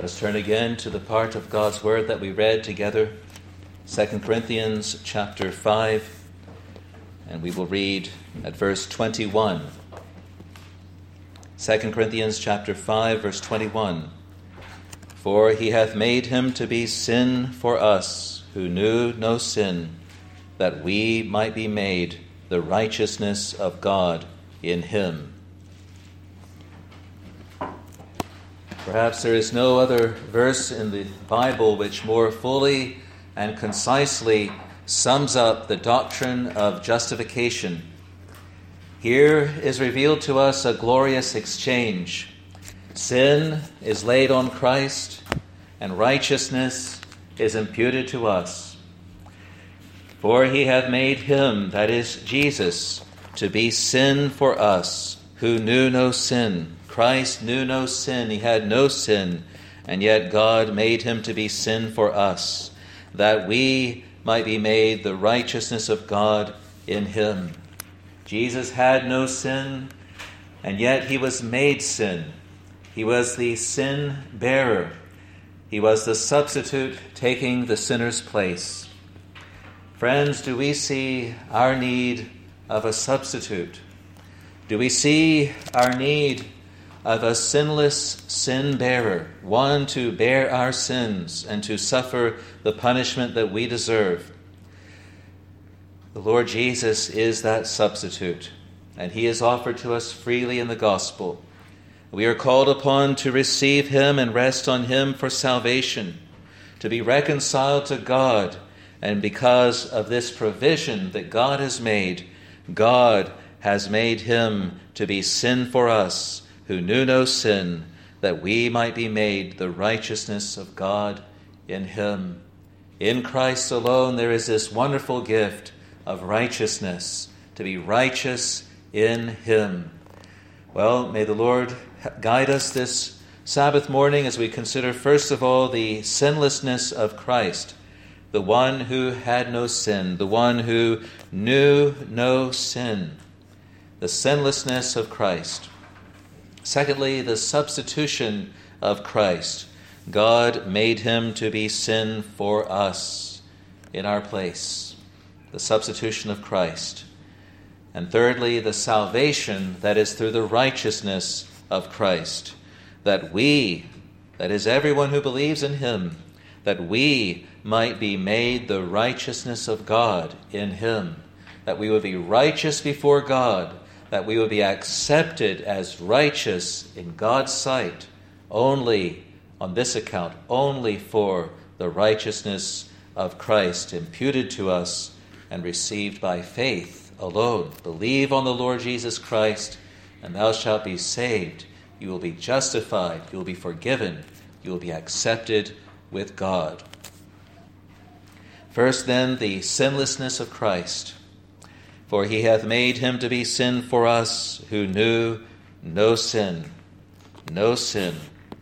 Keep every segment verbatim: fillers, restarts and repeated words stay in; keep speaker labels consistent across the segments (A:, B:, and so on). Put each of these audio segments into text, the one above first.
A: Let us turn again to the part of God's Word that we read together, Second Corinthians chapter five, and we will read at verse twenty-one. Second Corinthians chapter five, verse twenty-one. For he hath made him to be sin for us, who knew no sin, that we might be made the righteousness of God in him. Perhaps there is no other verse in the Bible which more fully and concisely sums up the doctrine of justification. Here is revealed to us a glorious exchange. Sin is laid on Christ, and righteousness is imputed to us. For he hath made him, that is Jesus, to be sin for us, who knew no sin. Christ knew no sin, he had no sin, and yet God made him to be sin for us, that we might be made the righteousness of God in him. Jesus had no sin, and yet he was made sin. He was the sin bearer. He was the substitute taking the sinner's place. Friends, do we see our need of a substitute? Do we see our need of a sinless sin bearer, one to bear our sins and to suffer the punishment that we deserve? The Lord Jesus is that substitute, and he is offered to us freely in the gospel. We are called upon to receive him and rest on him for salvation, to be reconciled to God, and because of this provision that God has made, God has made him to be sin for us, who knew no sin, that we might be made the righteousness of God in him. In Christ alone there is this wonderful gift of righteousness, to be righteous in him. Well, may the Lord guide us this Sabbath morning as we consider first of all the sinlessness of Christ, the one who had no sin, the one who knew no sin, the sinlessness of Christ. Secondly, the substitution of Christ. God made him to be sin for us in our place. The substitution of Christ. And thirdly, the salvation that is through the righteousness of Christ. That we, that is everyone who believes in him, that we might be made the righteousness of God in him. That we would be righteous before God, that we would be accepted as righteous in God's sight only on this account, only for the righteousness of Christ imputed to us and received by faith alone. Believe on the Lord Jesus Christ, and thou shalt be saved. You will be justified. You will be forgiven. You will be accepted with God. First, then, the sinlessness of Christ. For he hath made him to be sin for us, who knew no sin. No sin.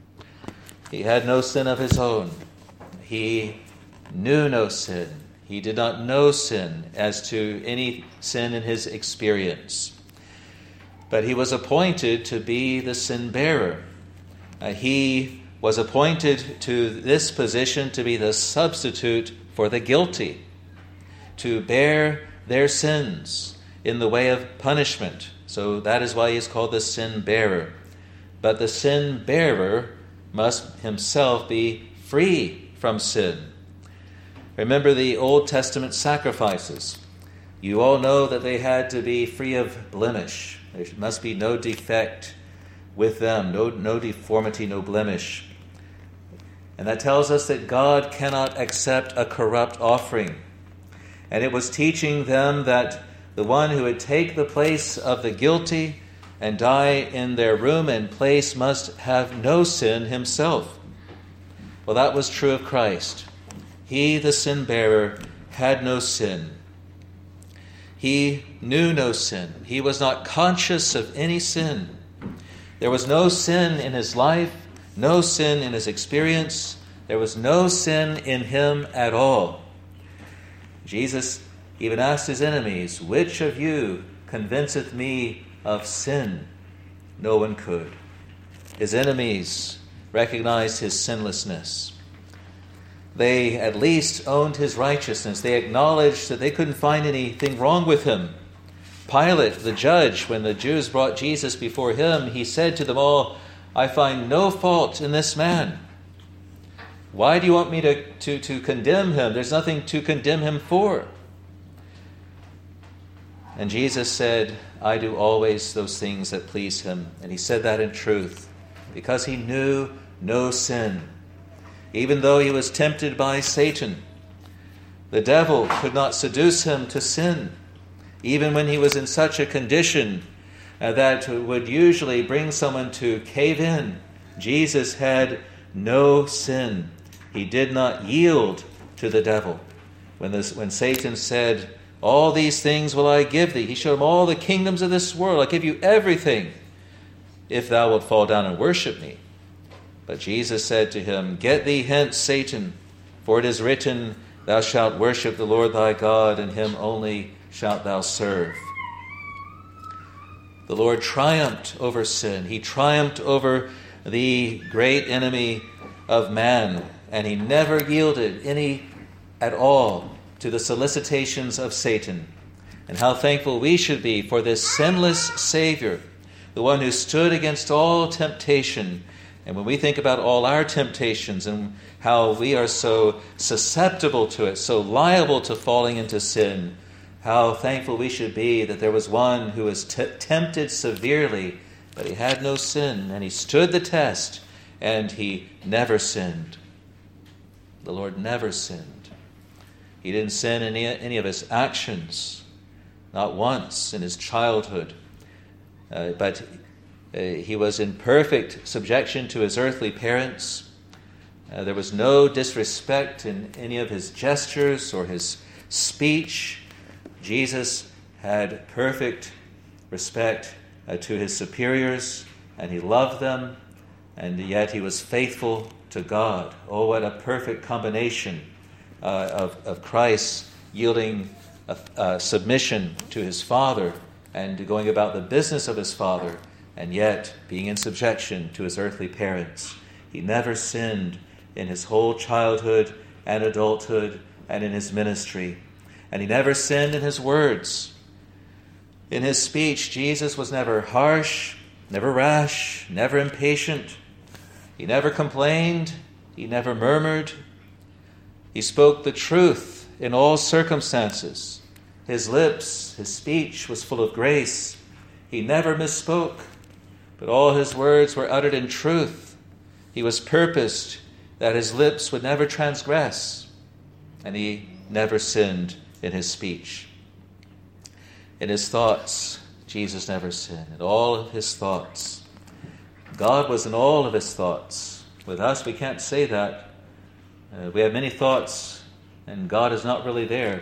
A: He had no sin of his own. He knew no sin. He did not know sin as to any sin in his experience. But he was appointed to be the sin bearer. Uh, he was appointed to this position to be the substitute for the guilty, to bear their sins in the way of punishment. So that is why he is called the sin bearer. But the sin bearer must himself be free from sin. Remember the Old Testament sacrifices. You all know that they had to be free of blemish. There must be no defect with them, no, no deformity, no blemish. And that tells us that God cannot accept a corrupt offering. And it was teaching them that the one who would take the place of the guilty and die in their room and place must have no sin himself. Well, that was true of Christ. He, the sin bearer, had no sin. He knew no sin. He was not conscious of any sin. There was no sin in his life, no sin in his experience. There was no sin in him at all. Jesus even asked his enemies, "Which of you convinceth me of sin?" No one could. His enemies recognized his sinlessness. They at least owned his righteousness. They acknowledged that they couldn't find anything wrong with him. Pilate, the judge, when the Jews brought Jesus before him, he said to them all, "I find no fault in this man. Why do you want me to, to, to condemn him? There's nothing to condemn him for." And Jesus said, "I do always those things that please him." And he said that in truth, because he knew no sin. Even though he was tempted by Satan, the devil could not seduce him to sin. Even when he was in such a condition uh, that would usually bring someone to cave in, Jesus had no sin. He did not yield to the devil. When, this, when Satan said, "All these things will I give thee," he showed him all the kingdoms of this world. "I give you everything if thou wilt fall down and worship me." But Jesus said to him, "Get thee hence, Satan, for it is written, Thou shalt worship the Lord thy God, and him only shalt thou serve." The Lord triumphed over sin. He triumphed over the great enemy of man, and he never yielded any at all to the solicitations of Satan. And how thankful we should be for this sinless Savior, the one who stood against all temptation. And when we think about all our temptations and how we are so susceptible to it, so liable to falling into sin, how thankful we should be that there was one who was t- tempted severely, but he had no sin, and he stood the test, and he never sinned. The Lord never sinned. He didn't sin in any, any of his actions, not once in his childhood, uh, but uh, he was in perfect subjection to his earthly parents. Uh, there was no disrespect in any of his gestures or his speech. Jesus had perfect respect uh, to his superiors, and he loved them, and yet he was faithful to God. Oh, what a perfect combination uh, of, of Christ yielding a, a submission to his Father and going about the business of his Father, and yet being in subjection to his earthly parents. He never sinned in his whole childhood and adulthood and in his ministry. And he never sinned in his words. In his speech, Jesus was never harsh, never rash, never impatient. He never complained. He never murmured. He spoke the truth in all circumstances. His lips, his speech was full of grace. He never misspoke, but all his words were uttered in truth. He was purposed that his lips would never transgress, and he never sinned in his speech. In his thoughts, Jesus never sinned. In all of his thoughts. God was in all of his thoughts. With us, we can't say that. Uh, we have many thoughts, and God is not really there.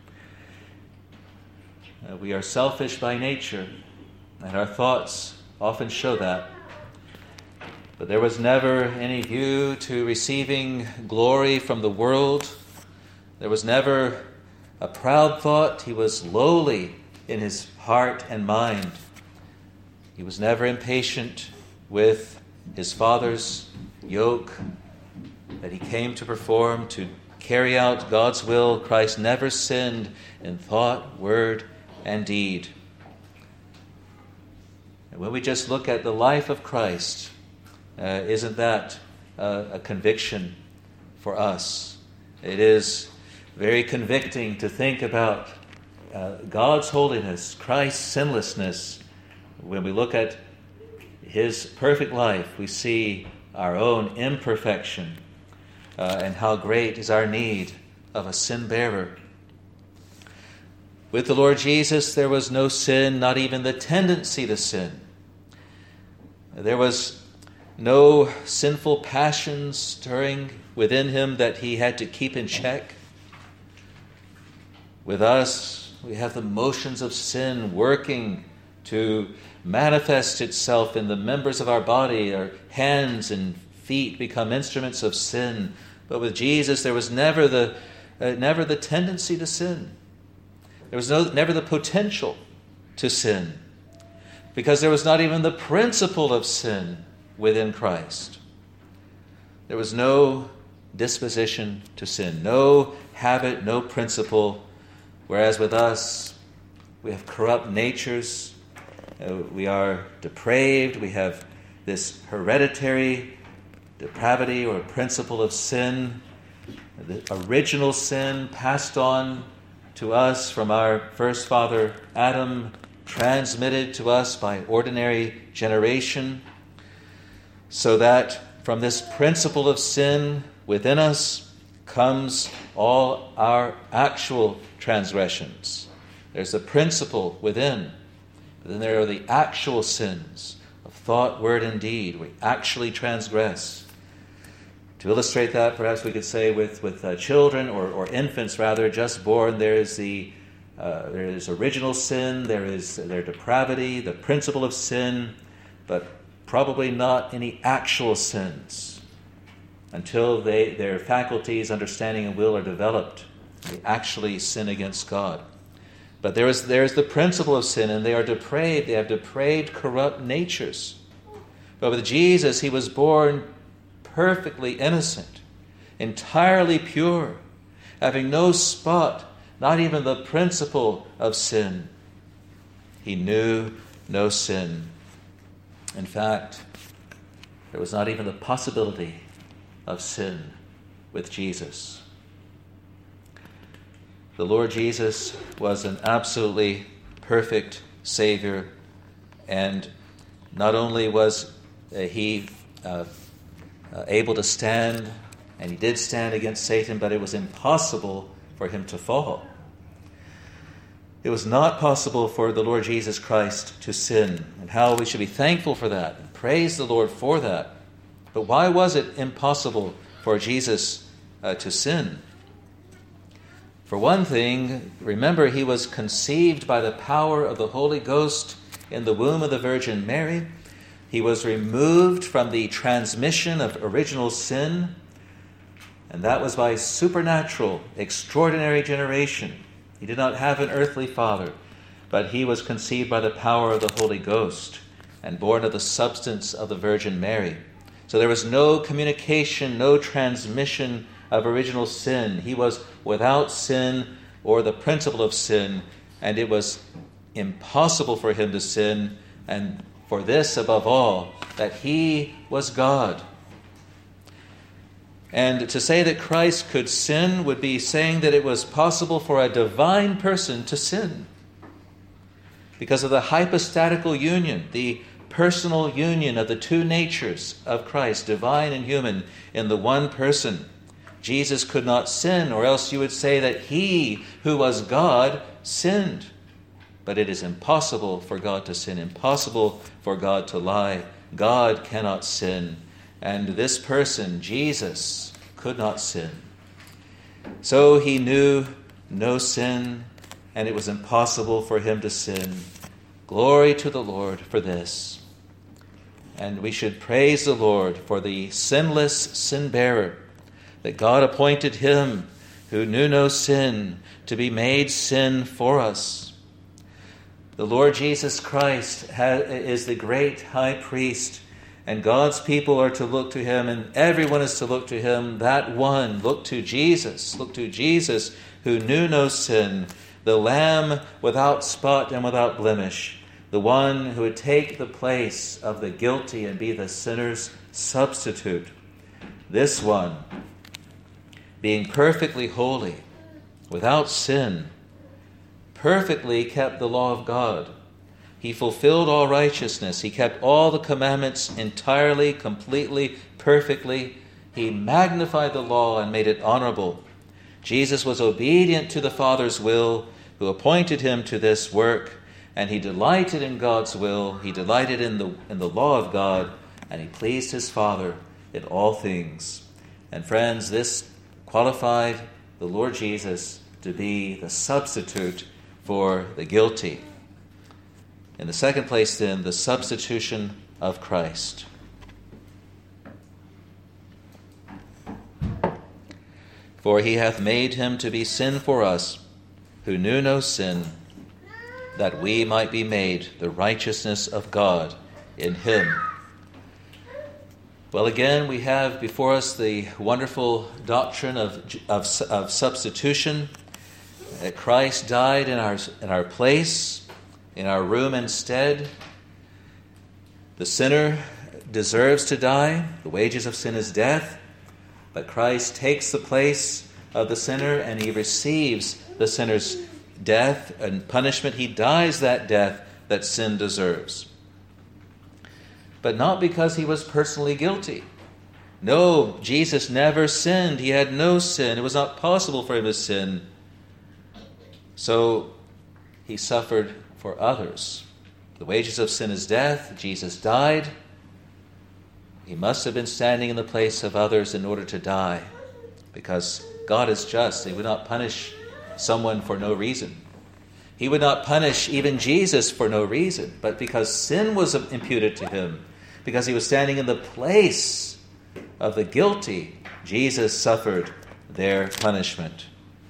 A: Uh, we are selfish by nature, and our thoughts often show that. But there was never any view to receiving glory from the world. There was never a proud thought. He was lowly in his heart and mind. He was never impatient with his Father's yoke that he came to perform, to carry out God's will. Christ never sinned in thought, word, and deed. And when we just look at the life of Christ, uh, isn't that uh, a conviction for us? It is very convicting to think about uh, God's holiness, Christ's sinlessness. When we look at his perfect life, we see our own imperfection uh, and how great is our need of a sin bearer. With the Lord Jesus, there was no sin, not even the tendency to sin. There was no sinful passions stirring within him that he had to keep in check. With us, we have the motions of sin working to manifest itself in the members of our body. Our hands and feet become instruments of sin. But with Jesus, there was never the uh, never the tendency to sin. There was no, never the potential to sin, because there was not even the principle of sin within Christ. There was no disposition to sin, no habit, no principle, whereas with us, we have corrupt natures, uh, we are depraved, we have this hereditary depravity or principle of sin, the original sin passed on to us from our first father Adam, transmitted to us by ordinary generation, so that from this principle of sin within us comes all our actual transgressions. There's the principle within, but then there are the actual sins of thought, word, and deed. We actually transgress. To illustrate that, perhaps we could say with, with uh, children or, or infants, rather, just born, there is the uh, there is original sin, there is their depravity, the principle of sin, but probably not any actual sins until they their faculties, understanding, and will are developed. They actually sin against God. But there is there is the principle of sin, and they are depraved. They have depraved, corrupt natures. But with Jesus, he was born perfectly innocent, entirely pure, having no spot, not even the principle of sin. He knew no sin. In fact, there was not even the possibility of sin with Jesus. The Lord Jesus was an absolutely perfect Savior, and not only was uh, he uh, uh, able to stand, and he did stand against Satan, but it was impossible for him to fall. It was not possible for the Lord Jesus Christ to sin, and how we should be thankful for that and praise the Lord for that. But why was it impossible for Jesus uh, to sin? For one thing, remember, he was conceived by the power of the Holy Ghost in the womb of the Virgin Mary. He was removed from the transmission of original sin, and that was by supernatural, extraordinary generation. He did not have an earthly father, but he was conceived by the power of the Holy Ghost and born of the substance of the Virgin Mary. So there was no communication, no transmission of original sin. He was without sin or the principle of sin, and it was impossible for him to sin, and for this above all, that he was God. And to say that Christ could sin would be saying that it was possible for a divine person to sin, because of the hypostatical union, the personal union of the two natures of Christ, divine and human, in the one person. Jesus could not sin, or else you would say that he who was God sinned. But it is impossible for God to sin, impossible for God to lie. God cannot sin. And this person, Jesus, could not sin. So he knew no sin, and it was impossible for him to sin. Glory to the Lord for this. And we should praise the Lord for the sinless sin-bearer, that God appointed him who knew no sin to be made sin for us. The Lord Jesus Christ is the great high priest, and God's people are to look to him, and everyone is to look to him, that one. Look to Jesus. Look to Jesus who knew no sin, the Lamb without spot and without blemish, the one who would take the place of the guilty and be the sinner's substitute. This one, being perfectly holy, without sin, perfectly kept the law of God. He fulfilled all righteousness. He kept all the commandments entirely, completely, perfectly. He magnified the law and made it honorable. Jesus was obedient to the Father's will, who appointed him to this work, and he delighted in God's will. He delighted in the in the law of God, and he pleased his Father in all things. And friends, this qualified the Lord Jesus to be the substitute for the guilty. In the second place, then, the substitution of Christ. For he hath made him to be sin for us, who knew no sin, that we might be made the righteousness of God in him. Well, again, we have before us the wonderful doctrine of, of, of substitution. That Christ died in our, in our place, in our room instead. The sinner deserves to die. The wages of sin is death. But Christ takes the place of the sinner and he receives the sinner's death and punishment. He dies that death that sin deserves. But not because he was personally guilty. No, Jesus never sinned. He had no sin. It was not possible for him to sin. So he suffered for others. The wages of sin is death. Jesus died. He must have been standing in the place of others in order to die, because God is just. He would not punish someone for no reason. He would not punish even Jesus for no reason, but because sin was imputed to him, because he was standing in the place of the guilty, Jesus suffered their punishment.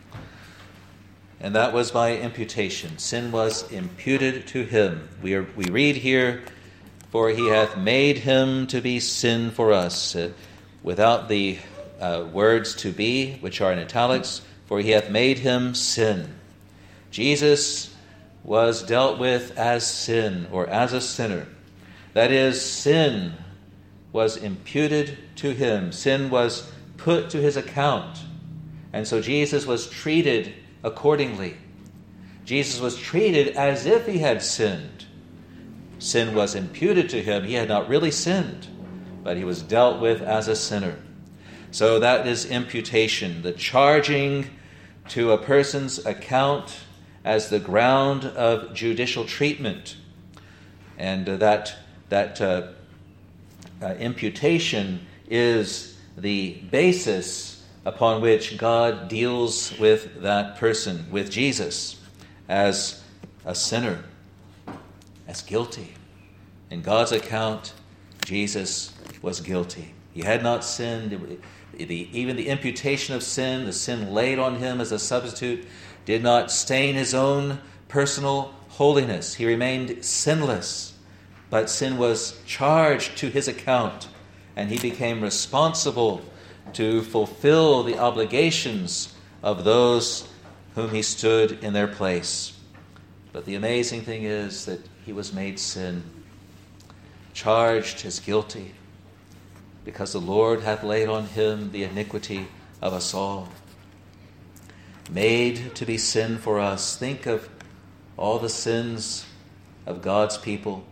A: And that was by imputation. Sin was imputed to him. We are, we read here, for he hath made him to be sin for us. Uh, without the uh, words to be, which are in italics, for he hath made him sin. Jesus was dealt with as sin, or as a sinner. That is, sin was imputed to him. Sin was put to his account. And so Jesus was treated accordingly. Jesus was treated as if he had sinned. Sin was imputed to him. He had not really sinned, but he was dealt with as a sinner. So that is imputation, the charging to a person's account as the ground of judicial treatment. And uh, that, that uh, uh, imputation is the basis upon which God deals with that person, with Jesus, as a sinner, as guilty. In God's account, Jesus was guilty. He had not sinned. The, even the imputation of sin, the sin laid on him as a substitute, did not stain his own personal holiness. He remained sinless, but sin was charged to his account, and he became responsible to fulfill the obligations of those whom he stood in their place. But the amazing thing is that he was made sin, charged as guilty, because the Lord hath laid on him the iniquity of us all. Made to be sin for us. Think of all the sins of God's people,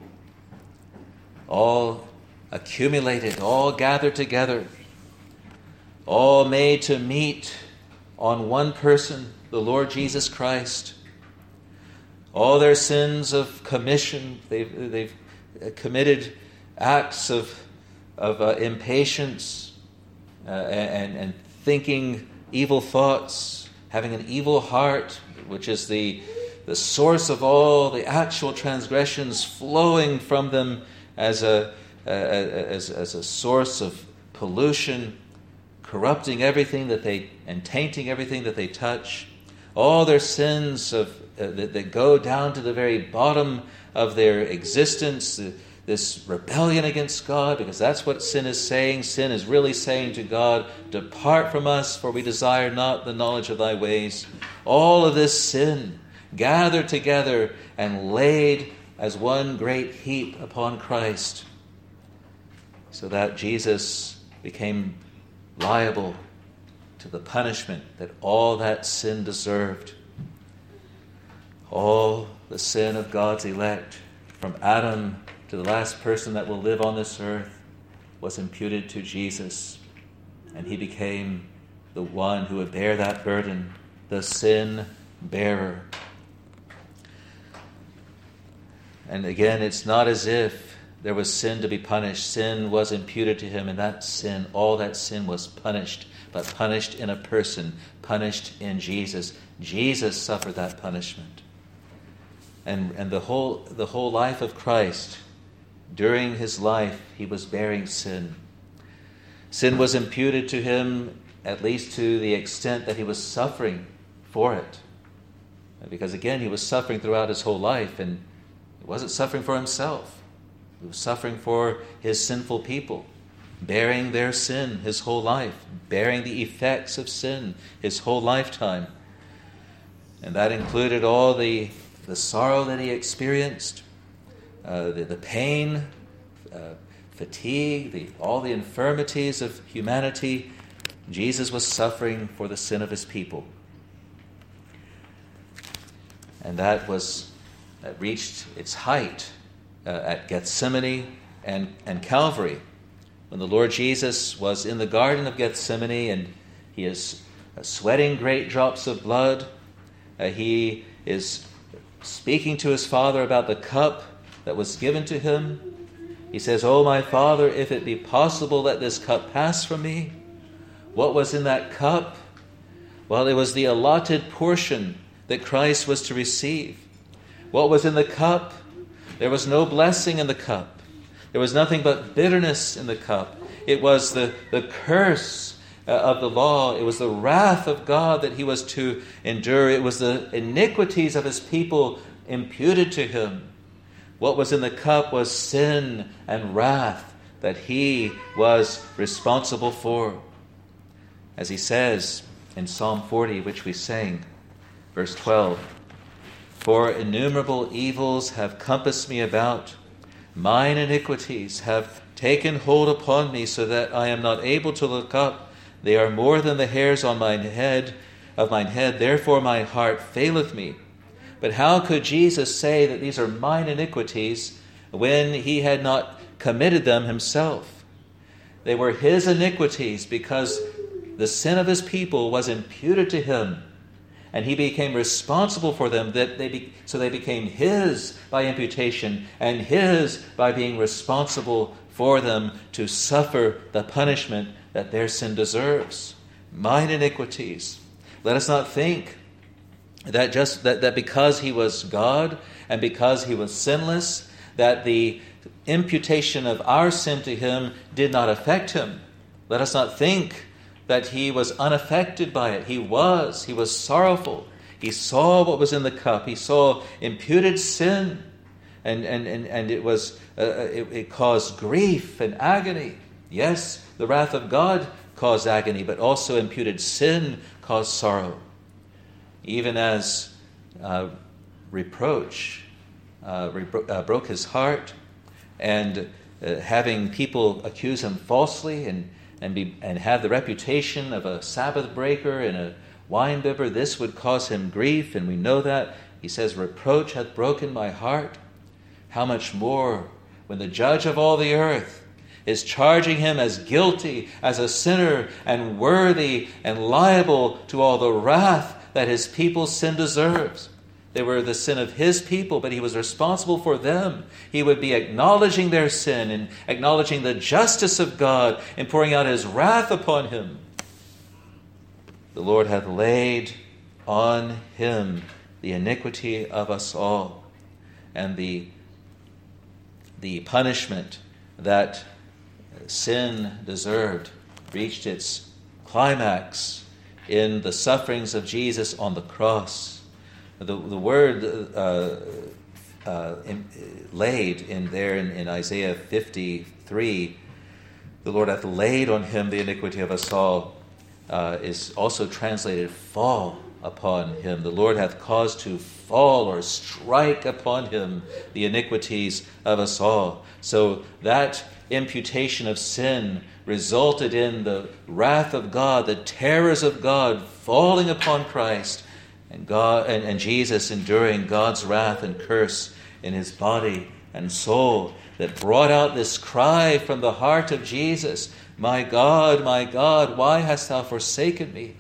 A: all accumulated, all gathered together, all made to meet on one person, the Lord Jesus Christ. All their sins of commission, they've, they've committed acts of, of uh, impatience uh, and, and thinking evil thoughts, having an evil heart, which is the, the source of all the actual transgressions flowing from them as a, uh, as, as a source of pollution, corrupting everything that they, and tainting everything that they touch. All their sins of uh, that, that go down to the very bottom of their existence, the, this rebellion against God, because that's what sin is saying. Sin is really saying to God, depart from us, for we desire not the knowledge of thy ways. All of this sin gathered together and laid as one great heap upon Christ, so that Jesus became liable to the punishment that all that sin deserved. All the sin of God's elect, from Adam to the last person that will live on this earth, was imputed to Jesus. And he became the one who would bear that burden, the sin bearer. And again, it's not as if there was sin to be punished. Sin was imputed to him, and that sin, all that sin was punished, but punished in a person, punished in Jesus. Jesus suffered that punishment. And, and the whole the whole life of Christ, during his life, he was bearing sin. Sin was imputed to him, at least to the extent that he was suffering for it. Because again, he was suffering throughout his whole life, and he wasn't suffering for himself. He was suffering for his sinful people. bearing their sin his whole life, bearing the effects of sin his whole lifetime. And that included all the, the sorrow that he experienced, uh, the, the pain, uh, fatigue, the, all the infirmities of humanity. Jesus was suffering for the sin of his people. And that was that reached its height uh, at Gethsemane and, and Calvary, when the Lord Jesus was in the Garden of Gethsemane and he is uh, sweating great drops of blood. Uh, he is speaking to his Father about the cup that was given to him. He says, "Oh, my Father, if it be possible, let this cup pass from me." What was in that cup? Well, it was the allotted portion that Christ was to receive. What was in the cup? There was no blessing in the cup. There was nothing but bitterness in the cup. It was the, the curse uh, of the law. It was the wrath of God that he was to endure. It was the iniquities of his people imputed to him. What was in the cup was sin and wrath that he was responsible for. As he says in Psalm forty, which we sang, verse twelve, "For innumerable evils have compassed me about. Mine iniquities have taken hold upon me, so that I am not able to look up. They are more than the hairs on mine head, of mine head. Therefore my heart faileth me." But how could Jesus say that these are mine iniquities when he had not committed them himself? They were his iniquities because the sin of his people was imputed to him, and he became responsible for them, that they be, so they became his by imputation and his by being responsible for them to suffer the punishment that their sin deserves. Mine iniquities. Let us not think that just that, that because he was God and because he was sinless, that the imputation of our sin to him did not affect him. Let us not think that he was unaffected by it. He was. He was sorrowful. He saw what was in the cup. He saw imputed sin, and and and, and it was uh, it, it caused grief and agony. Yes, the wrath of God caused agony, but also imputed sin caused sorrow. Even as uh, reproach uh, repro- uh, broke his heart, and uh, having people accuse him falsely and and be and have the reputation of a Sabbath breaker and a wine bibber, this would cause him grief, and we know that. He says, "Reproach hath broken my heart." How much more when the judge of all the earth is charging him as guilty, as a sinner, and worthy and liable to all the wrath that his people's sin deserves. They were the sin of his people, but he was responsible for them. He would be acknowledging their sin and acknowledging the justice of God and pouring out his wrath upon him. The Lord hath laid on him the iniquity of us all, and the, the punishment that sin deserved reached its climax in the sufferings of Jesus on the cross. The, the word uh, uh, in, laid in there in, in Isaiah fifty-three, the Lord hath laid on him the iniquity of us all, uh, is also translated fall upon him. The Lord hath caused to fall or strike upon him the iniquities of us all. So that imputation of sin resulted in the wrath of God, the terrors of God falling upon Christ, and God and, and Jesus enduring God's wrath and curse in his body and soul, that brought out this cry from the heart of Jesus, "My God, my God, why hast thou forsaken me?"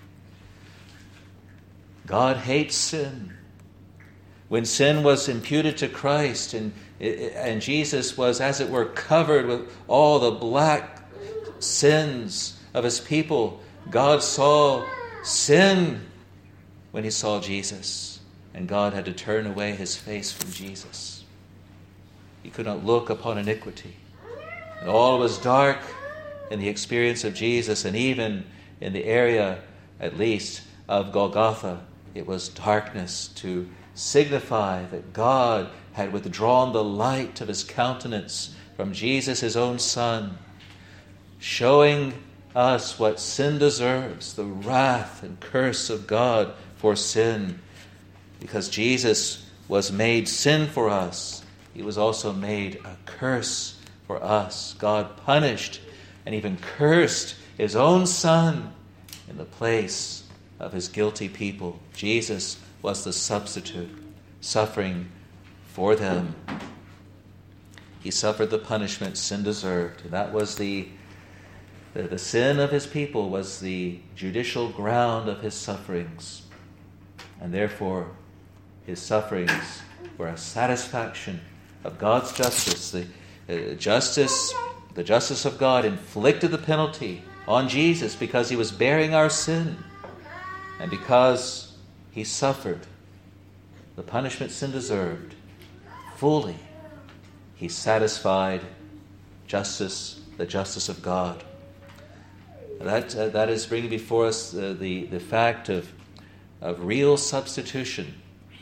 A: God hates sin. When sin was imputed to Christ and, and Jesus was, as it were, covered with all the black sins of his people, God saw sin when he saw Jesus, and God had to turn away his face from Jesus. He could not look upon iniquity. And all was dark in the experience of Jesus, and even in the area, at least, of Golgotha, it was darkness to signify that God had withdrawn the light of his countenance from Jesus, his own Son. showing us what sin deserves, the wrath and curse of God for sin. Because Jesus was made sin for us, he was also made a curse for us. God punished and even cursed his own Son in the place of his guilty people. Jesus was the substitute, suffering for them. He suffered the punishment sin deserved. And that was the, the, the sin of his people was the judicial ground of his sufferings. And therefore, his sufferings were a satisfaction of God's justice. The uh, justice, the justice of God inflicted the penalty on Jesus because he was bearing our sin. And because he suffered the punishment sin deserved fully, he satisfied justice, the justice of God. That uh, that is bringing before us uh, the, the fact of, of real substitution.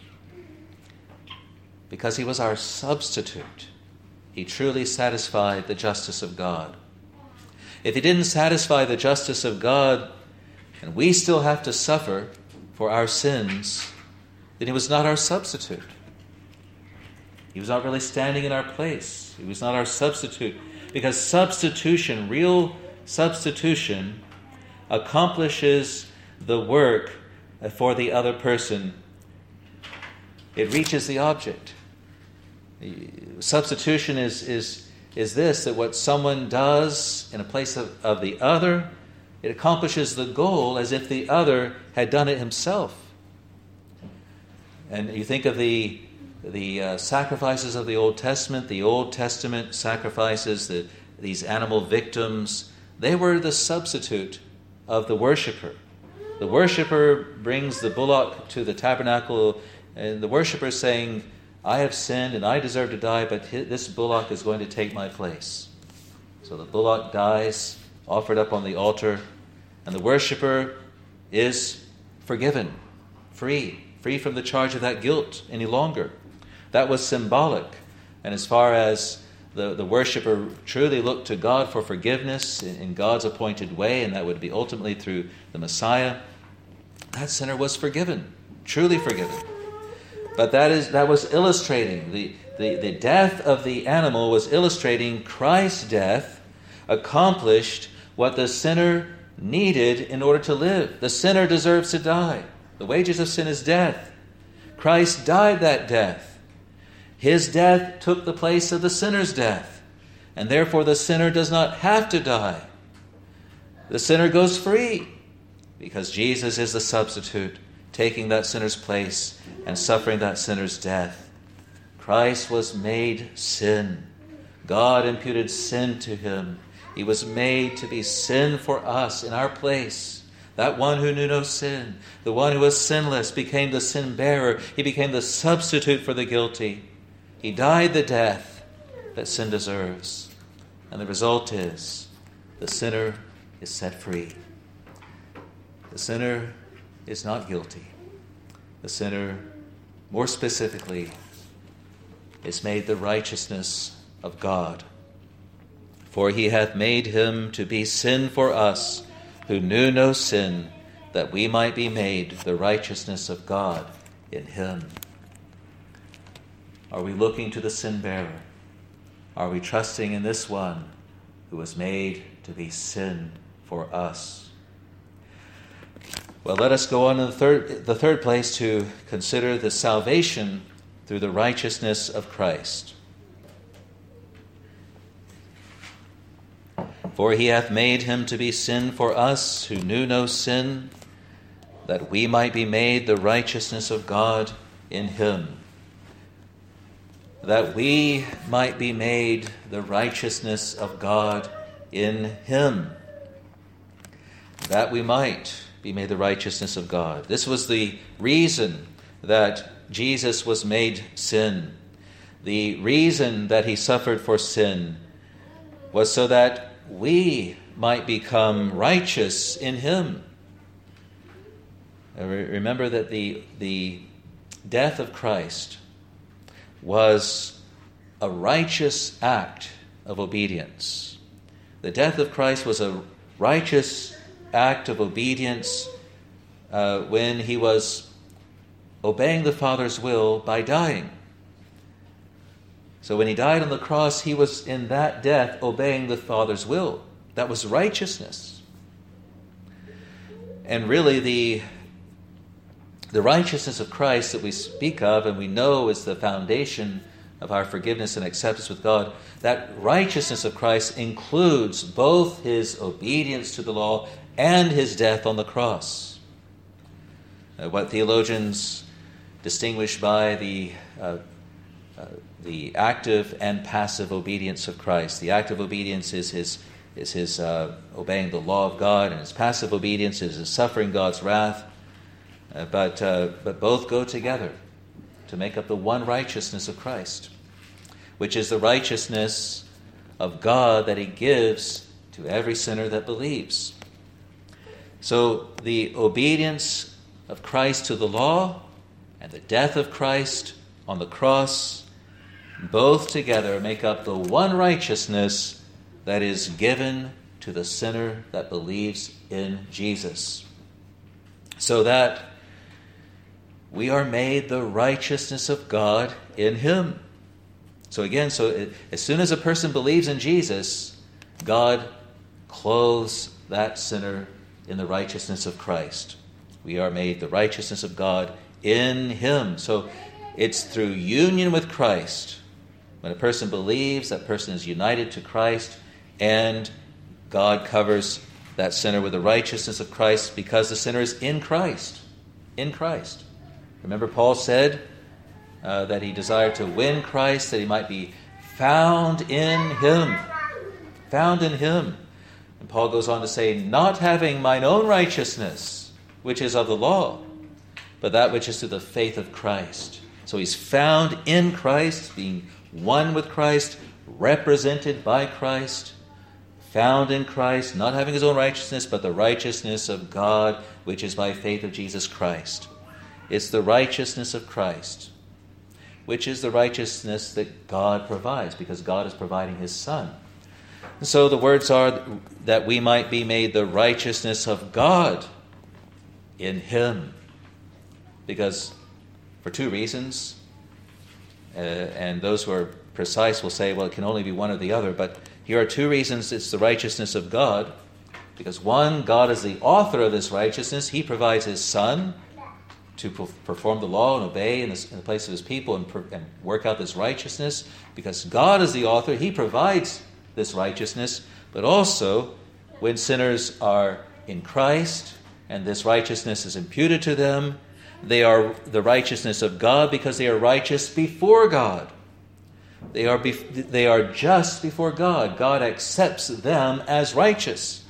A: Because he was our substitute, he truly satisfied the justice of God. If he didn't satisfy the justice of God, and we still have to suffer for our sins, then he was not our substitute. He was not really standing in our place. He was not our substitute. Because substitution, real substitution, accomplishes the work for the other person. It reaches the object. Substitution is, is, is this, that what someone does in a place of, of the other, it accomplishes the goal as if the other had done it himself. And you think of the the uh, sacrifices of the Old Testament, the Old Testament sacrifices, the, these animal victims, they were the substitute of the worshiper. The worshiper brings the bullock to the tabernacle, and the worshiper is saying, I have sinned and I deserve to die, but this bullock is going to take my place. So the bullock dies, offered up on the altar, and the worshiper is forgiven, free, free from the charge of that guilt any longer. That was symbolic. And as far as the, the worshiper truly looked to God for forgiveness in, in God's appointed way, and that would be ultimately through the Messiah, that sinner was forgiven, truly forgiven. But that is that was illustrating, the, the, the death of the animal was illustrating Christ's death accomplished what the sinner needed in order to live. The sinner deserves to die. The wages of sin is death. Christ died that death. His death took the place of the sinner's death, and therefore the sinner does not have to die. The sinner goes free because Jesus is the substitute, taking that sinner's place and suffering that sinner's death. Christ was made sin. God imputed sin to him. He was made to be sin for us in our place. That one who knew no sin, the one who was sinless, became the sin bearer. He became the substitute for the guilty. He died the death that sin deserves. And the result is the sinner is set free. The sinner is not guilty. The sinner, more specifically, is made the righteousness of God. For he hath made him to be sin for us, who knew no sin, that we might be made the righteousness of God in him. Are we looking to the sin bearer? Are we trusting in this one who was made to be sin for us? Well, let us go on to the third, the third place to consider the salvation through the righteousness of Christ. For he hath made him to be sin for us who knew no sin, that we might be made the righteousness of God in him. That we might be made the righteousness of God in him. That we might be made the righteousness of God. This was the reason that Jesus was made sin. The reason that he suffered for sin was so that we might become righteous in him. Remember that the, the death of Christ was a righteous act of obedience. The death of Christ was a righteous act of obedience uh, when he was obeying the Father's will by dying. So when he died on the cross, he was in that death obeying the Father's will. That was righteousness. And really the, the righteousness of Christ that we speak of and we know is the foundation of our forgiveness and acceptance with God, that righteousness of Christ includes both his obedience to the law and his death on the cross. Uh, what theologians distinguish by the uh, uh, the active and passive obedience of Christ. The active obedience is his is his uh, obeying the law of God, and his passive obedience is his suffering God's wrath. Uh, but uh, but both go together to make up the one righteousness of Christ, which is the righteousness of God that he gives to every sinner that believes. So the obedience of Christ to the law and the death of Christ on the cross, both together make up the one righteousness that is given to the sinner that believes in Jesus. So that we are made the righteousness of God in him. So again, so it, as soon as a person believes in Jesus, God clothes that sinner in the righteousness of Christ. We are made the righteousness of God in him. So it's through union with Christ. When a person believes, that person is united to Christ, and God covers that sinner with the righteousness of Christ because the sinner is in Christ. In Christ. Remember, Paul said uh, that he desired to win Christ, that he might be found in him. Found in him. And Paul goes on to say, not having mine own righteousness, which is of the law, but that which is through the faith of Christ. So he's found in Christ, being one with Christ, represented by Christ, found in Christ, not having his own righteousness, but the righteousness of God, which is by faith of Jesus Christ. It's the righteousness of Christ, which is the righteousness that God provides, because God is providing his Son. And so the words are that we might be made the righteousness of God in him. Because for two reasons, uh, and those who are precise will say, well, it can only be one or the other, but here are two reasons it's the righteousness of God. Because one, God is the author of this righteousness. He provides his Son to perform the law and obey in the, in the place of his people and, per, and work out this righteousness. Because God is the author, he provides this righteousness. But also, when sinners are in Christ and this righteousness is imputed to them, they are the righteousness of God because they are righteous before God. They are, bef- they are just before God. God accepts them as righteous.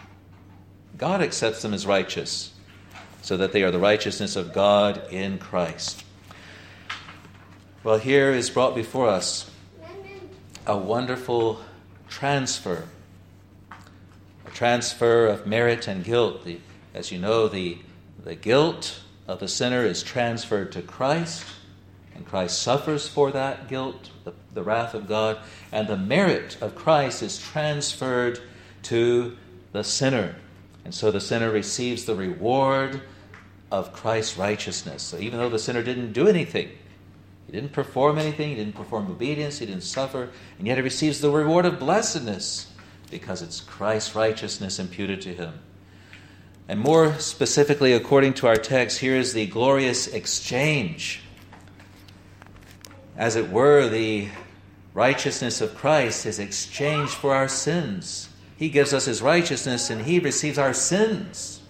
A: God accepts them as righteous, so that they are the righteousness of God in Christ. Well, here is brought before us a wonderful transfer. A transfer of merit and guilt. The, as you know, the, the guilt of the sinner is transferred to Christ, and Christ suffers for that guilt, the, the wrath of God, and the merit of Christ is transferred to the sinner. And so the sinner receives the reward of Christ's righteousness. So even though the sinner didn't do anything, he didn't perform anything, he didn't perform obedience, he didn't suffer, and yet he receives the reward of blessedness because it's Christ's righteousness imputed to him. And more specifically, according to our text, here is the glorious exchange. As it were, the righteousness of Christ is exchanged for our sins. He gives us his righteousness and he receives our sins.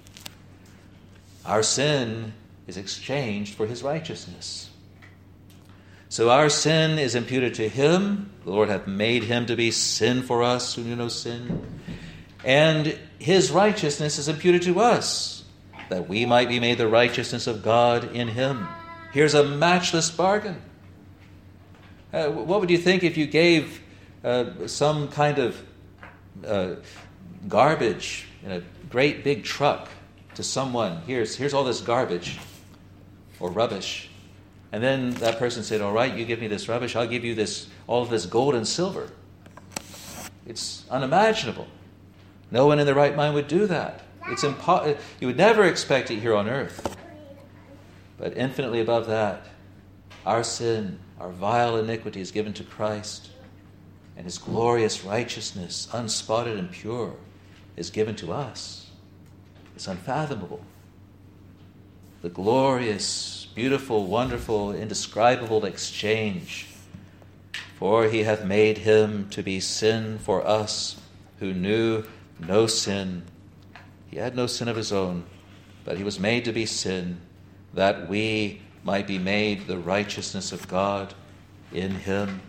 A: Our sin is exchanged for his righteousness. So our sin is imputed to him. The Lord hath made him to be sin for us who knew no sin. And his righteousness is imputed to us, that we might be made the righteousness of God in him. Here's a matchless bargain. Uh, what would you think if you gave uh, some kind of uh, garbage in a great big truck to someone? Here's, here's all this garbage or rubbish. And then that person said, all right, you give me this rubbish, I'll give you this all of this gold and silver. It's unimaginable. No one in their right mind would do that. It's impo- you would never expect it here on earth. But infinitely above that, our sin, our vile iniquity is given to Christ, and his glorious righteousness, unspotted and pure, is given to us. It's unfathomable. The glorious, beautiful, wonderful, indescribable exchange. For he hath made him to be sin for us, who knew no sin. He had no sin of his own, but he was made to be sin, that we might be made the righteousness of God in him.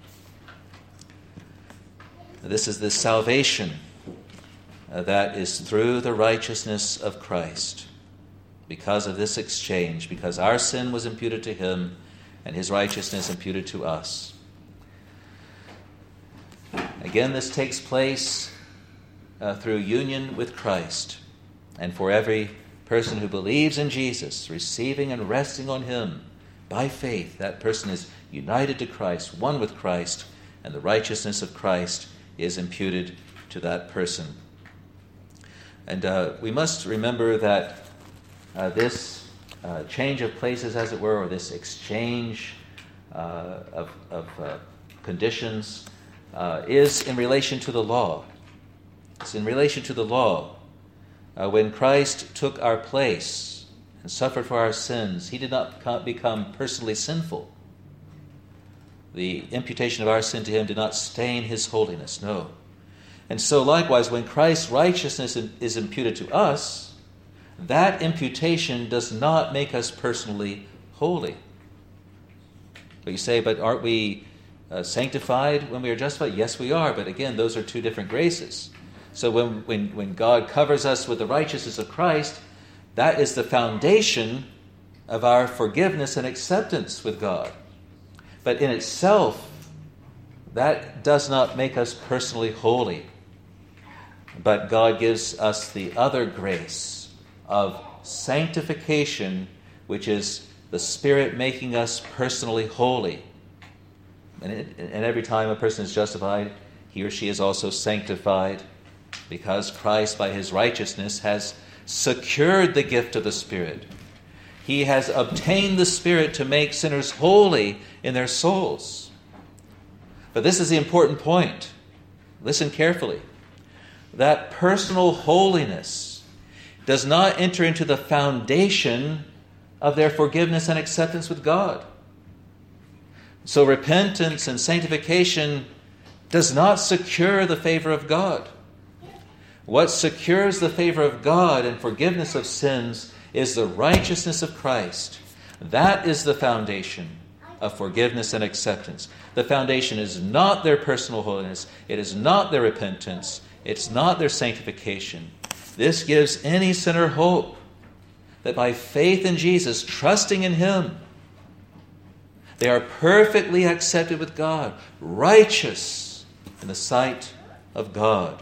A: This is the salvation uh, that is through the righteousness of Christ. Because of this exchange, because our sin was imputed to him and his righteousness imputed to us. Again, this takes place uh, through union with Christ. And for every person who believes in Jesus, receiving and resting on him by faith, that person is united to Christ, one with Christ, and the righteousness of Christ is imputed to that person. And uh, we must remember that uh, this uh, change of places, as it were, or this exchange uh, of, of uh, conditions, uh, is in relation to the law. It's in relation to the law. Uh, when Christ took our place and suffered for our sins, he did not become personally sinful. The imputation of our sin to him did not stain his holiness, no. And so likewise, when Christ's righteousness is imputed to us, that imputation does not make us personally holy. But you say, but aren't we uh, sanctified when we are justified? Yes, we are. But again, those are two different graces. So when, when, when God covers us with the righteousness of Christ, that is the foundation of our forgiveness and acceptance with God. But in itself, that does not make us personally holy. But God gives us the other grace of sanctification, which is the Spirit making us personally holy. And, it, and every time a person is justified, he or she is also sanctified, because Christ, by his righteousness, has secured the gift of the Spirit. He has obtained the Spirit to make sinners holy in their souls. But this is the important point. Listen carefully. That personal holiness does not enter into the foundation of their forgiveness and acceptance with God. So repentance and sanctification does not secure the favor of God. What secures the favor of God and forgiveness of sins is the righteousness of Christ. That is the foundation of forgiveness and acceptance. The foundation is not their personal holiness. It is not their repentance. It's not their sanctification. This gives any sinner hope that by faith in Jesus, trusting in him, they are perfectly accepted with God, righteous in the sight of God.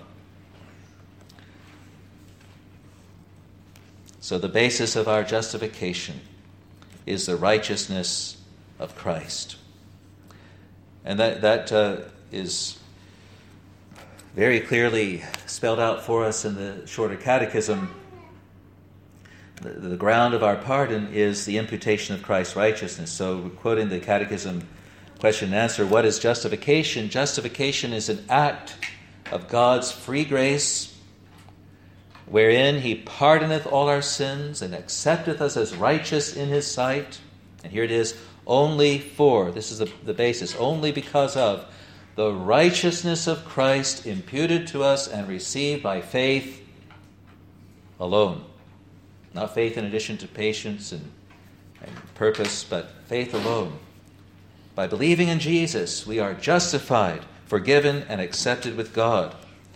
A: So the basis of our justification is the righteousness of Christ. And that, that uh, is very clearly spelled out for us in the Shorter Catechism. The, the ground of our pardon is the imputation of Christ's righteousness. So quoting the Catechism question and answer, what is justification? Justification is an act of God's free grace, wherein he pardoneth all our sins and accepteth us as righteous in his sight. And here it is, only for, this is the, the basis, only because of the righteousness of Christ imputed to us and received by faith alone. Not faith in addition to patience and, and purpose, but faith alone. By believing in Jesus, we are justified, forgiven, and accepted with God.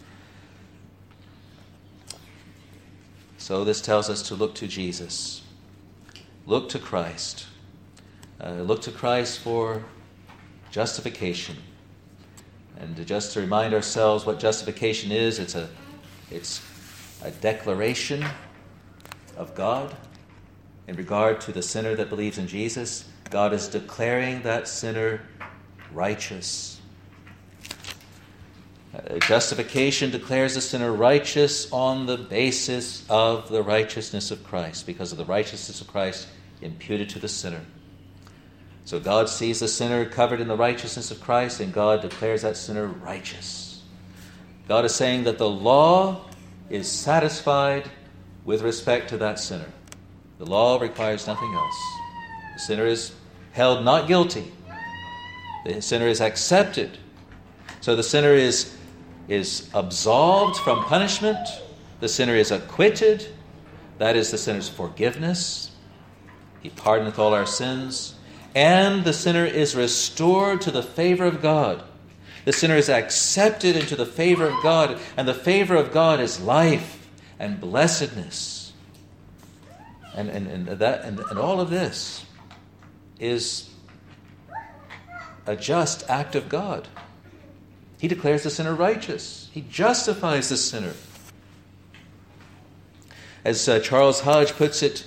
A: So this tells us to look to Jesus. Look to Christ. Uh, look to Christ for justification. And to just to remind ourselves what justification is, it's a, it's a declaration of God in regard to the sinner that believes in Jesus. God is declaring that sinner righteous. Uh, justification declares the sinner righteous on the basis of the righteousness of Christ, because of the righteousness of Christ imputed to the sinner. So God sees the sinner covered in the righteousness of Christ, and God declares that sinner righteous. God is saying that the law is satisfied with respect to that sinner. The law requires nothing else. The sinner is held not guilty. The sinner is accepted. So the sinner is, is absolved from punishment. The sinner is acquitted. That is the sinner's forgiveness. He pardoneth all our sins. And the sinner is restored to the favor of God. The sinner is accepted into the favor of God. And the favor of God is life and blessedness. And, and, and, that, and, and all of this is a just act of God. He declares the sinner righteous. He justifies the sinner. As uh, Charles Hodge puts it,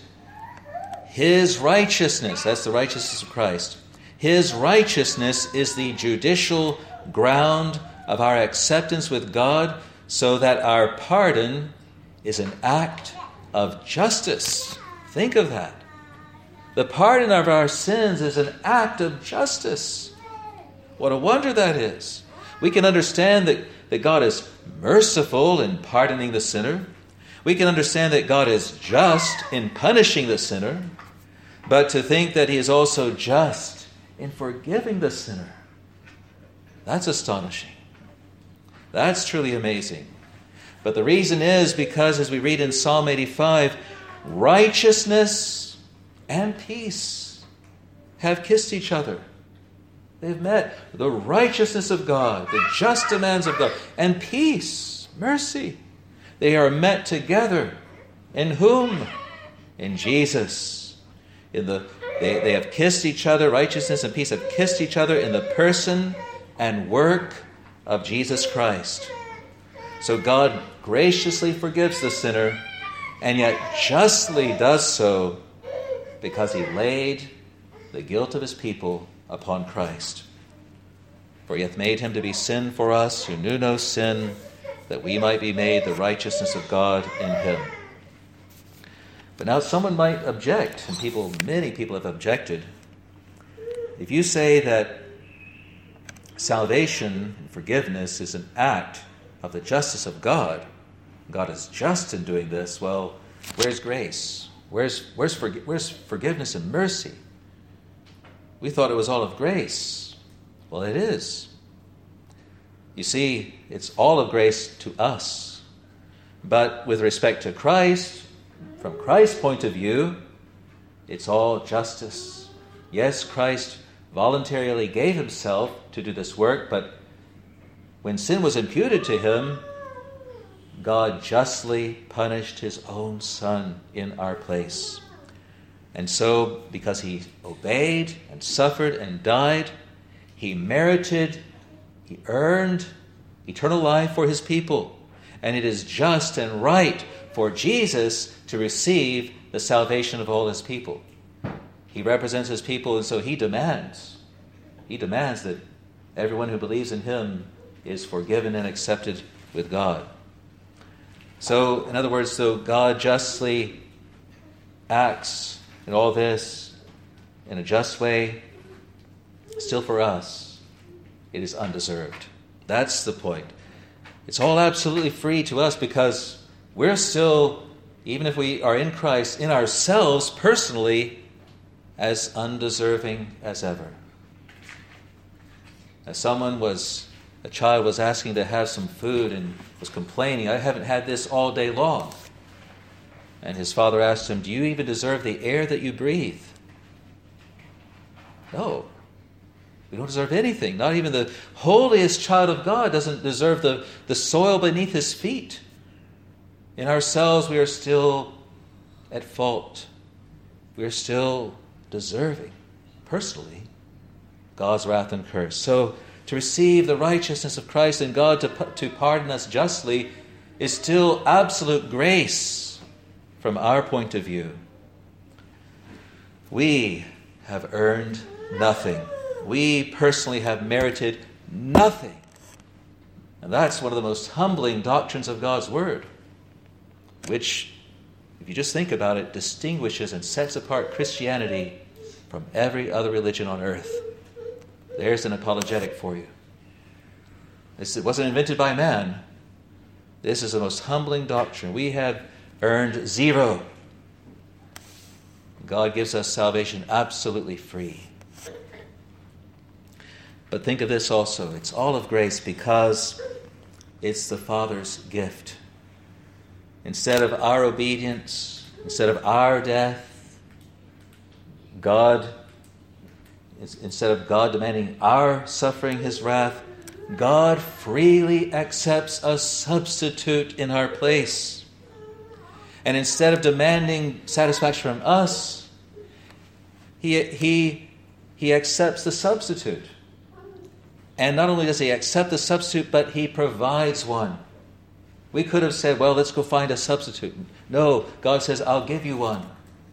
A: His righteousness, that's the righteousness of Christ, His righteousness is the judicial ground of our acceptance with God, so that our pardon is an act of justice. Think of that. The pardon of our sins is an act of justice. What a wonder that is. We can understand that, that God is merciful in pardoning the sinner. We can understand that God is just in punishing the sinner. But to think that He is also just in forgiving the sinner, that's astonishing. That's truly amazing. But the reason is because, as we read in Psalm eighty-five, righteousness and peace have kissed each other. They've met. The righteousness of God, the just demands of God, and peace, mercy. They are met together. In whom? In Jesus. In the they, they have kissed each other, righteousness and peace have kissed each other in the person and work of Jesus Christ. So God graciously forgives the sinner, and yet justly does so because He laid the guilt of His people upon Christ. For He hath made Him to be sin for us who knew no sin, that we might be made the righteousness of God in Him. But now someone might object, and people, many people have objected. If you say that salvation and forgiveness is an act of the justice of God, God is just in doing this, well, where's grace? Where's, where's, forg- where's forgiveness and mercy? We thought it was all of grace. Well, it is. You see, it's all of grace to us. But with respect to Christ, from Christ's point of view, it's all justice. Yes, Christ voluntarily gave Himself to do this work, but when sin was imputed to Him, God justly punished His own Son in our place. And so, because He obeyed and suffered and died, He merited, He earned eternal life for His people. And it is just and right for Jesus to receive the salvation of all His people. He represents His people, and so He demands, He demands that everyone who believes in Him is forgiven and accepted with God. So, in other words, so God justly acts in all this in a just way, still for us, it is undeserved. That's the point. It's all absolutely free to us because we're still, even if we are in Christ, in ourselves personally, as undeserving as ever. As someone was, a child was asking to have some food and was complaining, I haven't had this all day long. And his father asked him, do you even deserve the air that you breathe? No. We don't deserve anything. Not even the holiest child of God doesn't deserve the, the soil beneath his feet. In ourselves, we are still at fault. We are still deserving, personally, God's wrath and curse. So, to receive the righteousness of Christ and God to, to pardon us justly is still absolute grace from our point of view. We have earned nothing. We personally have merited nothing. And that's one of the most humbling doctrines of God's Word, which, if you just think about it, distinguishes and sets apart Christianity from every other religion on earth. There's an apologetic for you. This it wasn't invented by man. This is the most humbling doctrine. We have earned zero. God gives us salvation absolutely free. But think of this also. It's all of grace because it's the Father's gift. Instead of our obedience, instead of our death, God, instead of God demanding our suffering, His wrath, God freely accepts a substitute in our place. And instead of demanding satisfaction from us, He, he, he accepts the substitute. And not only does He accept the substitute, but He provides one. We could have said, well, let's go find a substitute. No, God says, I'll give you one.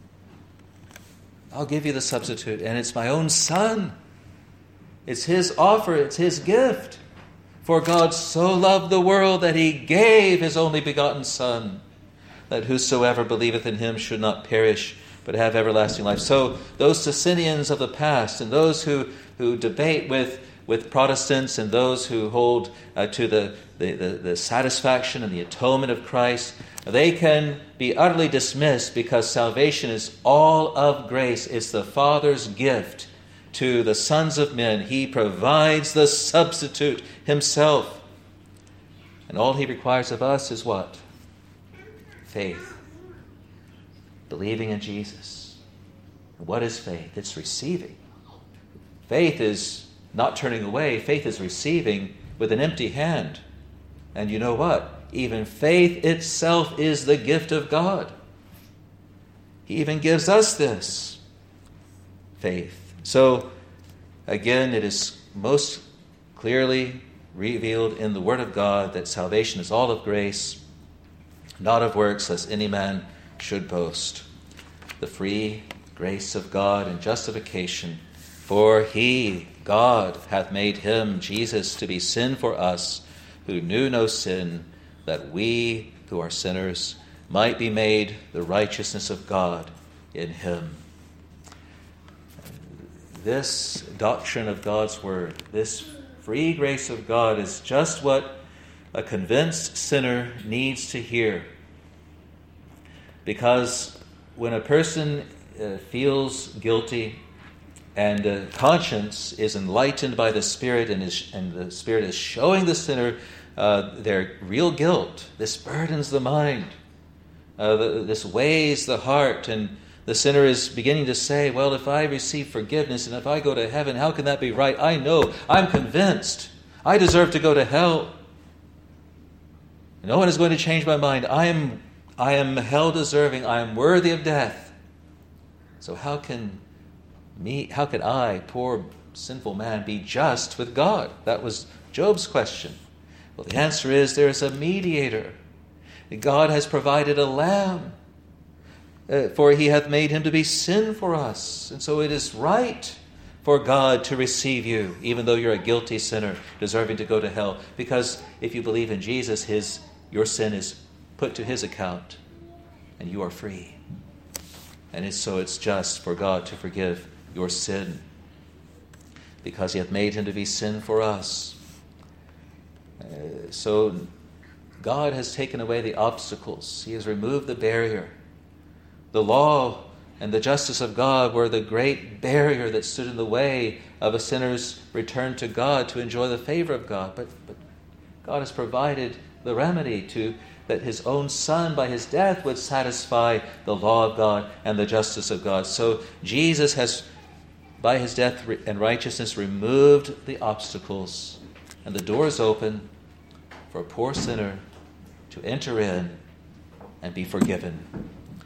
A: I'll give you the substitute. And it's my own Son. It's His offer. It's His gift. For God so loved the world that He gave His only begotten Son, that whosoever believeth in Him should not perish, but have everlasting life. So those Socinians of the past and those who, who debate with, with Protestants and those who hold uh, to the, the, the, the satisfaction and the atonement of Christ, they can be utterly dismissed because salvation is all of grace. It's the Father's gift to the sons of men. He provides the substitute Himself. And all He requires of us is what? Faith. Believing in Jesus. What is faith? It's receiving. Faith is not turning away. Faith is receiving with an empty hand. And you know what? Even faith itself is the gift of God. He even gives us this faith. So, again, it is most clearly revealed in the Word of God that salvation is all of grace, not of works, lest any man should boast. The free grace of God and justification. For He, God, hath made Him, Jesus, to be sin for us, who knew no sin, that we, who are sinners, might be made the righteousness of God in Him. This doctrine of God's Word, this free grace of God, is just what a convinced sinner needs to hear. Because when a person uh, feels guilty and uh, conscience is enlightened by the Spirit and, is, and the Spirit is showing the sinner uh, their real guilt, this burdens the mind, uh, the, this weighs the heart, and the sinner is beginning to say, well, if I receive forgiveness and if I go to heaven, how can that be right? I know, I'm convinced, I deserve to go to hell. No one is going to change my mind. I am, I am hell deserving. I am worthy of death. So how can me, how can I, poor sinful man, be just with God? That was Job's question. Well, the answer is there is a mediator. God has provided a lamb. Uh, for He hath made Him to be sin for us. And so it is right for God to receive you, even though you're a guilty sinner, deserving to go to hell. Because if you believe in Jesus, his your sin is put to His account, and you are free. And it's, so it's just for God to forgive your sin, because He hath made Him to be sin for us. Uh, so God has taken away the obstacles. He has removed the barrier. The law and the justice of God were the great barrier that stood in the way of a sinner's return to God to enjoy the favor of God. But, but God has provided the remedy to that His own Son, by His death, would satisfy the law of God and the justice of God. So Jesus has, by His death and righteousness, removed the obstacles, and the door is open for a poor sinner to enter in and be forgiven.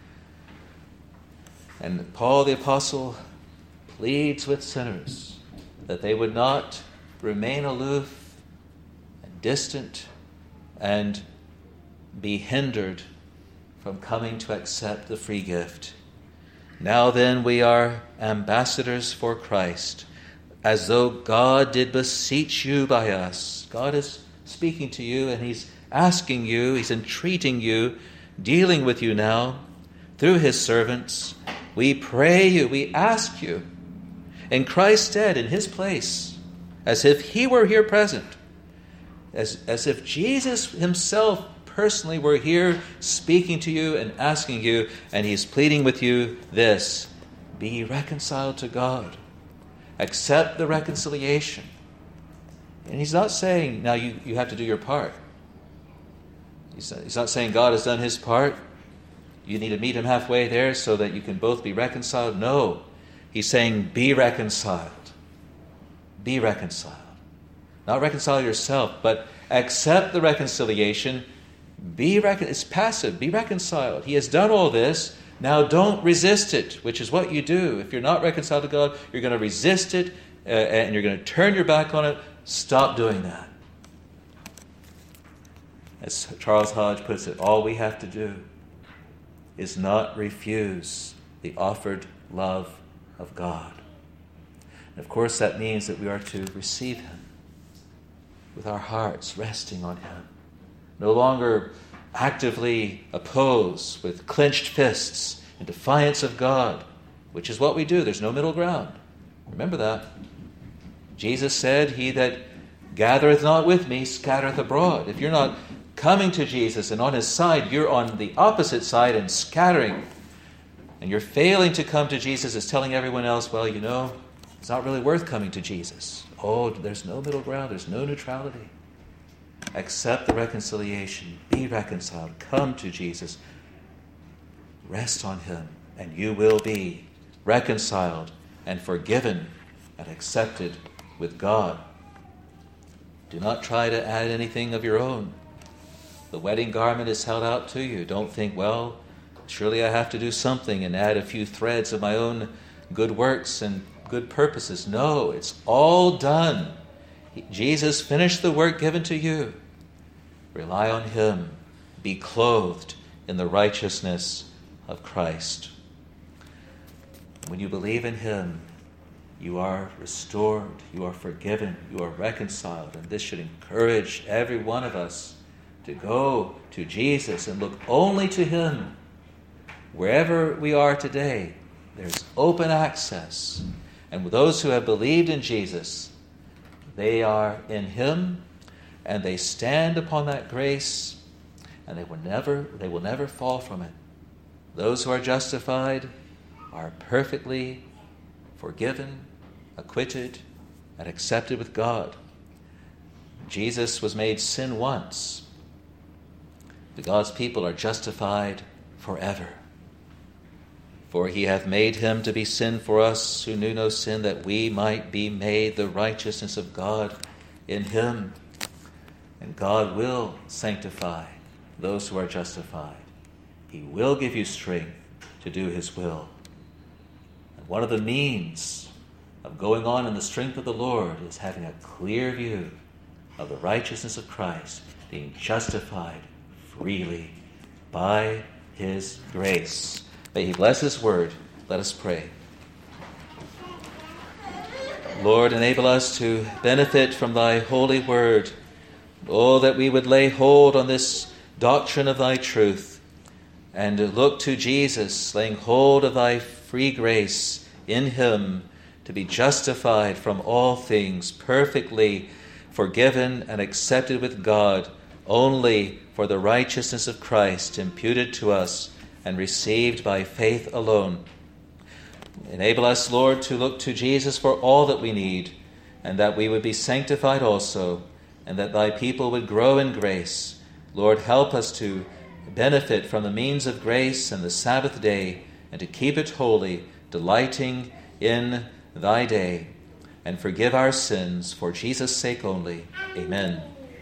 A: And Paul the Apostle pleads with sinners that they would not remain aloof and distant and be hindered from coming to accept the free gift. Now then, we are ambassadors for Christ, as though God did beseech you by us. God is speaking to you, and he's asking you, he's entreating you, dealing with you now through his servants. We pray you, we ask you, in Christ's stead, in his place, as if he were here present, as, as if Jesus himself personally were here speaking to you and asking you, and he's pleading with you this: be reconciled to God. Accept the reconciliation. And he's not saying, now you, you have to do your part. He's not, he's not saying God has done his part. You need to meet him halfway there so that you can both be reconciled. No. He's saying, be reconciled. Be reconciled. Not reconcile yourself, but accept the reconciliation. Be recon- It's passive. Be reconciled. He has done all this. Now don't resist it, which is what you do. If you're not reconciled to God, you're going to resist it, uh, and you're going to turn your back on it. Stop doing that. As Charles Hodge puts it, all we have to do is not refuse the offered love of God. And of course, that means that we are to receive him with our hearts resting on him. No longer actively oppose with clenched fists in defiance of God, which is what we do. There's no middle ground. Remember that. Jesus said, he that gathereth not with me scattereth abroad. If you're not coming to Jesus and on his side, you're on the opposite side and scattering. And you're failing to come to Jesus is telling everyone else, well, you know, it's not really worth coming to Jesus. Oh, there's no middle ground. There's no neutrality. Accept the reconciliation. Be reconciled. Come to Jesus. Rest on him, and you will be reconciled and forgiven and accepted with God. Do not try to add anything of your own. The wedding garment is held out to you. Don't think, well, surely I have to do something and add a few threads of my own good works and good purposes. No, it's all done. Jesus finished the work given to you. Rely on him. Be clothed in the righteousness of Christ. When you believe in him, you are restored, you are forgiven, you are reconciled. And this should encourage every one of us to go to Jesus and look only to him. Wherever we are today, there's open access. And with those who have believed in Jesus, they are in him, and they stand upon that grace, and they will never, they will never fall from it. Those who are justified are perfectly forgiven, acquitted, and accepted with God. Jesus was made sin once, but God's people are justified forever. For he hath made him to be sin for us who knew no sin, that we might be made the righteousness of God in him. And God will sanctify those who are justified. He will give you strength to do his will. And one of the means of going on in the strength of the Lord is having a clear view of the righteousness of Christ, being justified freely by his grace. May he bless his word. Let us pray. Lord, enable us to benefit from thy holy word. Oh, that we would lay hold on this doctrine of thy truth and look to Jesus, laying hold of thy free grace in him, to be justified from all things, perfectly forgiven and accepted with God, only for the righteousness of Christ imputed to us and received by faith alone. Enable us, Lord, to look to Jesus for all that we need, and that we would be sanctified also, and that thy people would grow in grace. Lord, help us to benefit from the means of grace and the Sabbath day, and to keep it holy, delighting in thy day. And forgive our sins for Jesus' sake only. Amen.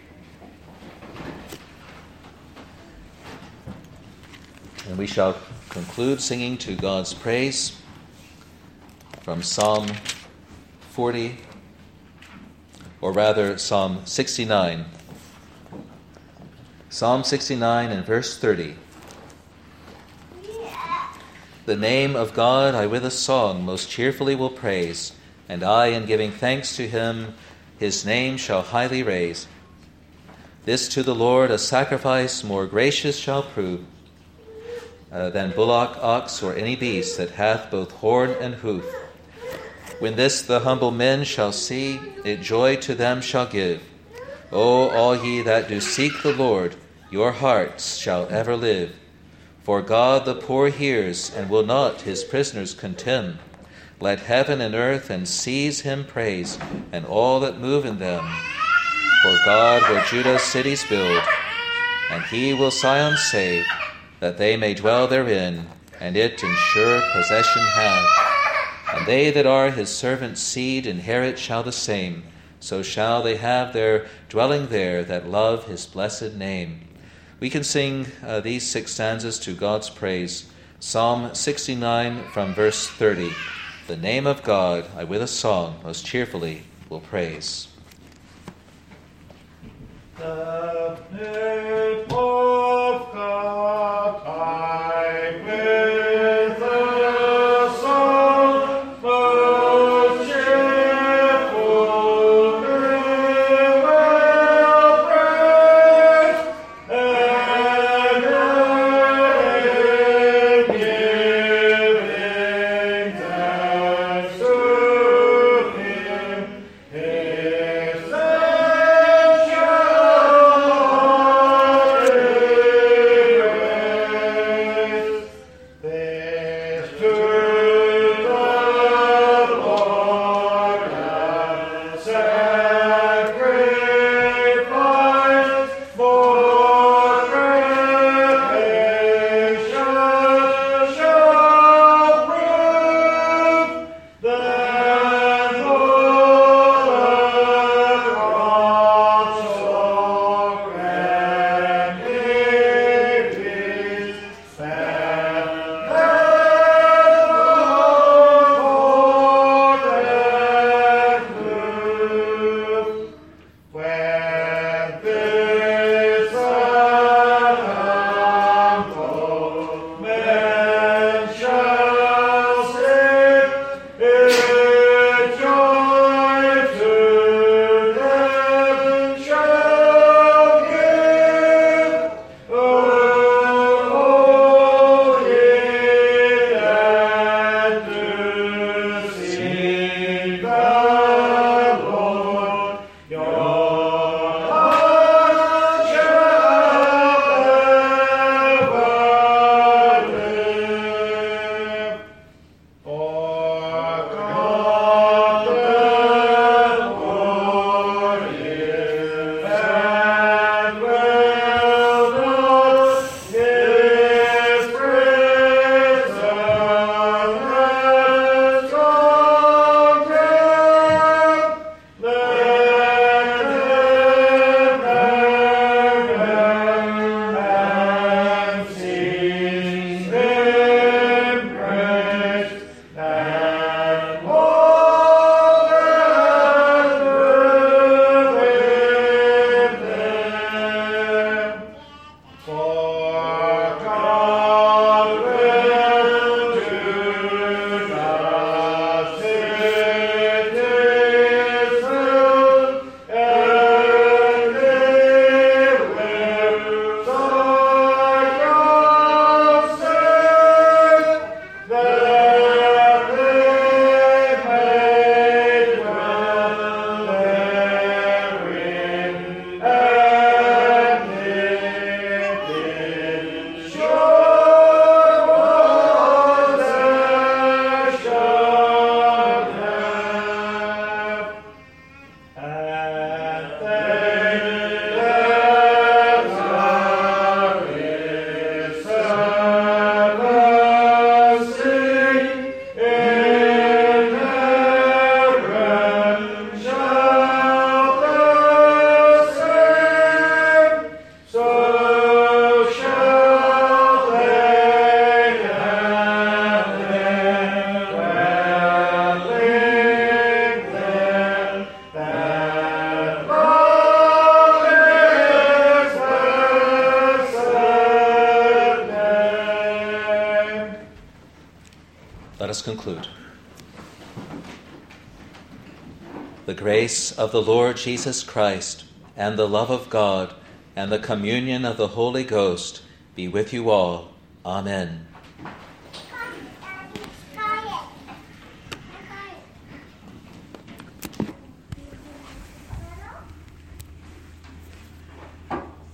A: And we shall conclude singing to God's praise from Psalm forty, or rather Psalm sixty-nine. Psalm sixty-nine and verse thirty. The name of God I with a song most cheerfully will praise, and I, in giving thanks to him, his name shall highly raise. This to the Lord a sacrifice more gracious shall prove uh, than bullock, ox, or any beast that hath both horn and hoof. When this the humble men shall see, it joy to them shall give. O all ye that do seek the Lord, your hearts shall ever live. For God the poor hears, and will not his prisoners contemn. Let heaven and earth and seas him praise, and all that move in them. For God will Judah's cities build, and he will Sion save, that they may dwell therein, and it in sure possession have. And they that are his servants' seed inherit shall the same, so shall they have their dwelling there that love his blessed name. We can sing uh, these six stanzas to God's praise. Psalm sixty-nine from verse thirty. The name of God I with a song most cheerfully will praise.
B: The name of God I with a song most cheerful will praise, and early giving thanks to him, his name shall praise. This to the Lord and sacrifice for creation shall prove, then all across all and it is that when this humble man shall sing, it joy to them shall give. Oh, ye that do seek the Lord, your heart shall ever live. For God the poor hears and will not his prisoners condemn. Let him and sing him praise, and all that live in them. For God will do justice and they will Zion save, that they may dwell therein, and live in sure possession have. And they that are his servants sing, inherit shall the same, so shall they have their dwelling there, that love his blessed name.
A: Let us conclude. The grace of the Lord Jesus Christ and the love of God and the communion of the Holy Ghost be with you all. Amen.